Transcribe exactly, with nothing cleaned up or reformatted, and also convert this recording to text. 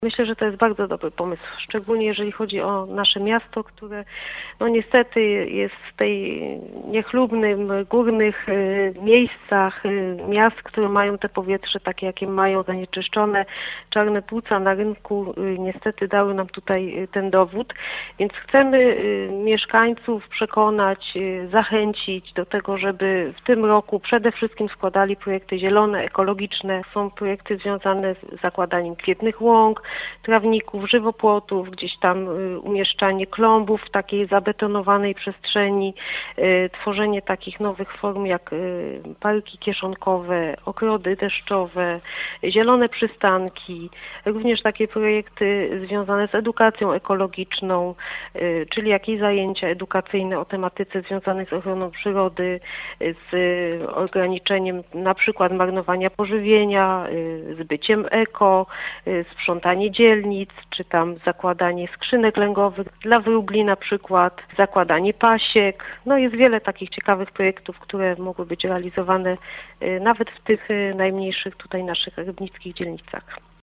Myślę, że to jest bardzo dobry pomysł, szczególnie jeżeli chodzi o nasze miasto, które no niestety jest w tej niechlubnym, górnych y, miejscach y, miast, które mają te powietrze takie, jakie mają, zanieczyszczone, czarne płuca na rynku, y, niestety dały nam tutaj y, ten dowód, więc chcemy y, mieszkańców przekonać, y, zachęcić do tego, żeby w tym roku przede wszystkim składali projekty zielone, ekologiczne. Są projekty związane z zakładaniem kwietnych łąk, trawników, żywopłotów, gdzieś tam y, umieszczanie klombów w takiej zabetonowanej przestrzeni, y, tworzenie takich nowych form jak y, parki kieszonkowe, ogrody deszczowe, zielone przystanki, również takie projekty związane z edukacją ekologiczną, y, czyli jakieś zajęcia edukacyjne o tematyce związanej z ochroną przyrody, y, z y, ograniczeniem na przykład marnowania pożywienia, y, z byciem eko, y, sprzątanie dzielnic, czy tam zakładanie skrzynek lęgowych dla wróbli na przykład, zakładanie pasiek. No jest wiele takich ciekawych projektów, które mogły być realizowane y, nawet w tych y, najmniejszych tutaj naszych rybnickich dzielnicach.